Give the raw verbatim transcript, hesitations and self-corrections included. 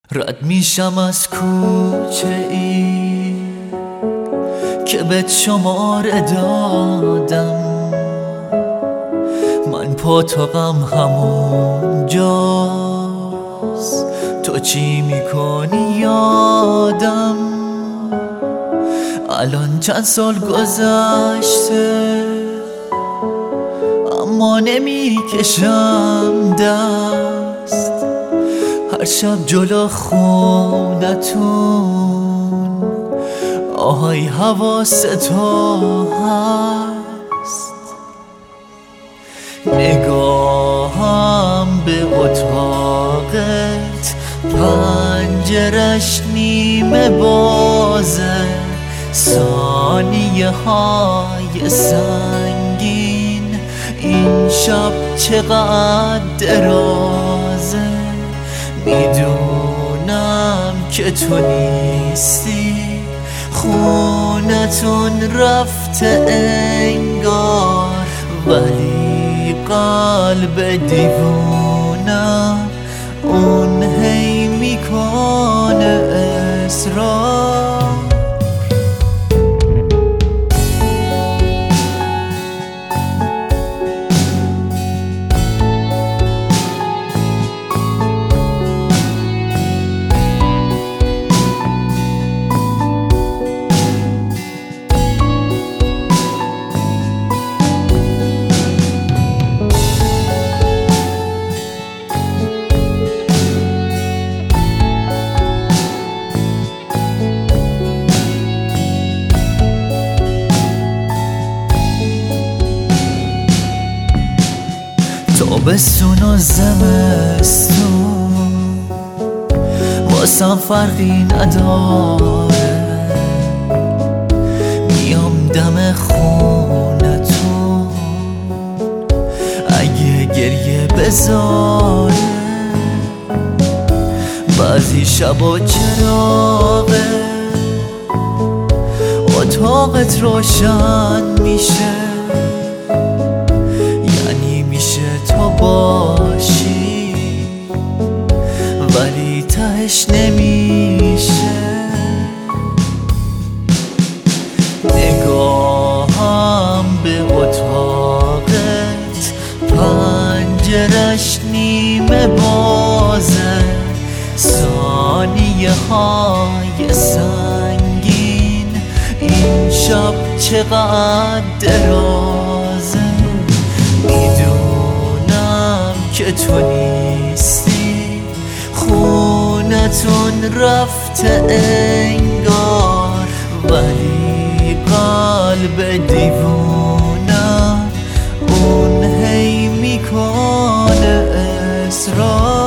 رد میشم از کوچه ای که بهت شماره دادم، من پاتاقم همون جاست، تو چی میکنی یادم. الان چند سال گذشته اما نمیکشم دست، هر شب جلو خونتون آهای حواست هست. نگاهم به اتاقت پنجرش نیمه بازه، ثانیه های سنگین این شب چقدر درازه. میدونم که تو نیستی، خونتون رفته انگار، ولی قلب دیوونم اون هی میکنه اصرار. تابستون و زمستون واسم فرقی نداره، میام دم خونتون اگه گریه بذاره. بعضی شبا چراغه اتاقت روشن میشه، تو باشی ولی تهش نمیشه. نگاهم به اتاقت پنجرش نیمه بازه، ثانیه های سنگین این شب چقدر درازه. که تو نیستی، خونتون رفته انگار، ولی قلب دیوونم اون هی میکنه اصرار.